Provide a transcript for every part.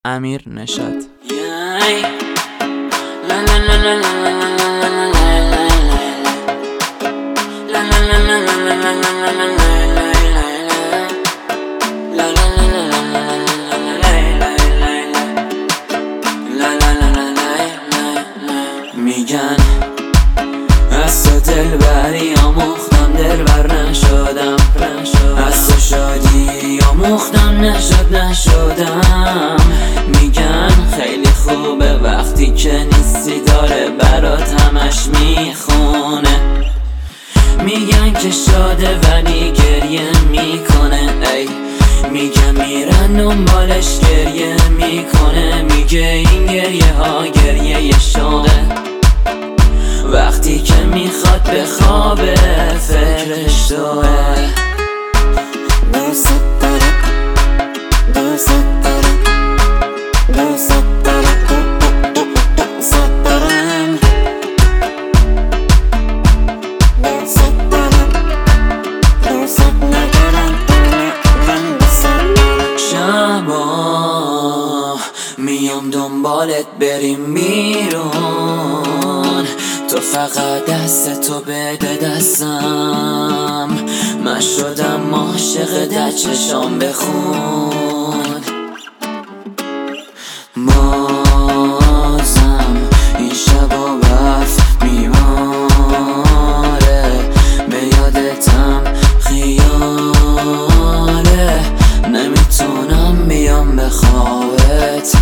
امیر نشاط. میگن از تو دلبری آموختم دلبر نشدم، از تو شادی آموختم نشدم. میگن خیلی خوبه وقتی که نیستی، داره برات همش میخونه. میگن که شاده ولی گریه میکنه، ای میگه میرن دنبالش گریه میکنه. میگه این گریه ها گریه شوقه، وقتی که میخواد به خوابه فکرش توه. دوست دارم، دوست دارم، دوست دارم، دوست دارم، دوست دارم، دوست ندارم، من دوست دارم. شبا میام دنبالت بریم بیرون، تو فقط دست تو بده دستم. من شدم عاشق در چشام بخون. بازم این شبا برف میماره، به یادتم خیاله. نمیتونم بیام به خوابت،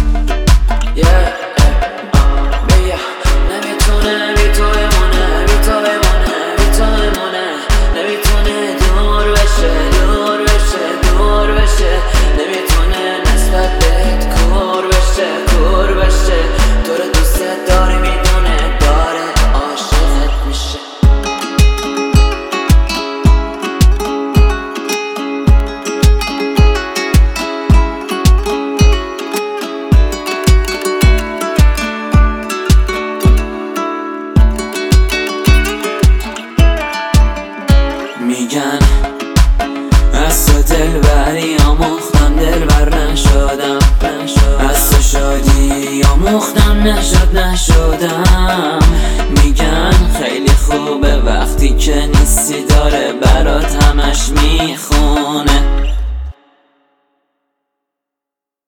میگن از تو دلبری آموختم دلبر نشدم، از تو شادی آموختم نشدم. میگن خیلی خوبه وقتی که نیستی، داره برات همش میخونه.